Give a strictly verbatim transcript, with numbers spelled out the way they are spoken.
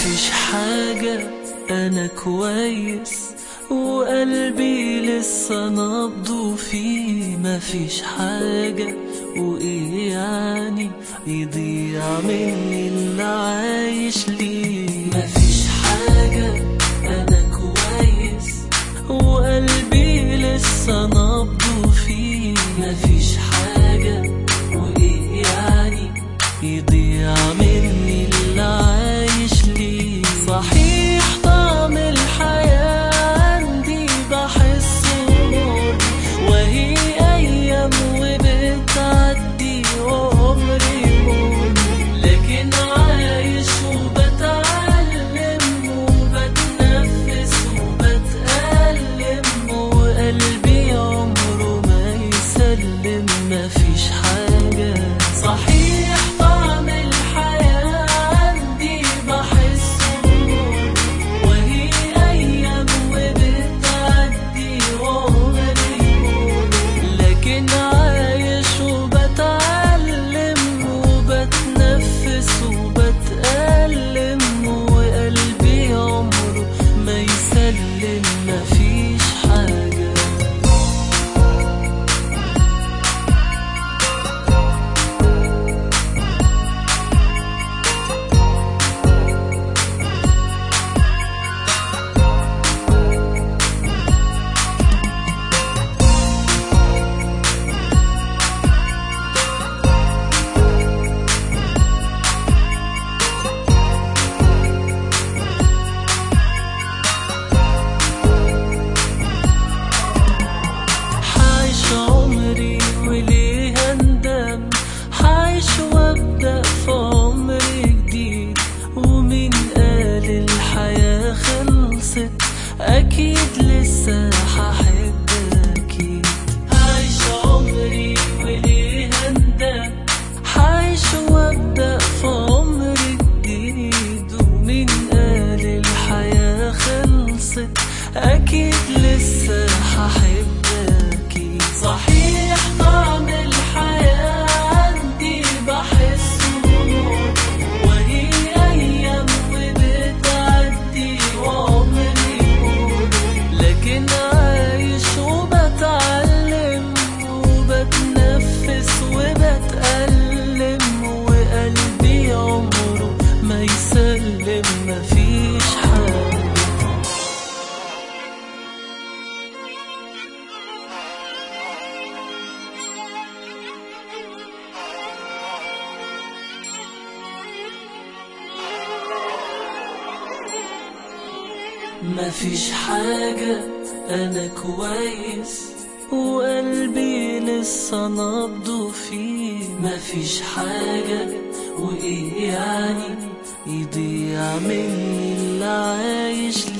مفيش حاجة، أنا كويس وقلبي لسه نبضه فيه. مفيش حاجة وإيه يعني يضيع مني اللي عايش ليه. مفيش حاجة، أنا كويس وقلبي لسه نبضه فيه. مفيش حاجة وإيه يعني يضيع مني اللي عايش ليه. صحيح طعم الحياة عندي بحسه مر، وهي أيام وبتعدي وعمري مر، لكن عايش وبتعلم وبتنفس وبتألم، وقلبي عمره ما يسلم. مفيش حاجة، صحيح طعم الحياة عندي بحسه مر، وهي أيام وبتعدي وعمري مر، لكن عايش وبتعلم وبتنفس وبتألم، وقلبي عمره ما يسلم. مفيش حاجة. أكيد لسه هحب، أكيد هعيش عمري وليه هندم. هعيش وأبدأ في عمر جديد، ومين قال الحياة خلصت؟ أكيد لسه هحب، أكيد. صحيح طعم الحياة عندي بحسه مر، وهي أيام وبتعدي وعمري، لكن عايش وبتعلم وبتنفس وبتألم، وقلبي عمره ما يسلم. مفيش حاجة. مفيش حاجة، أنا كويس وقلبي لسه نبضه فيه. مفيش حاجة وإيه يعني يضيع مني اللي عايش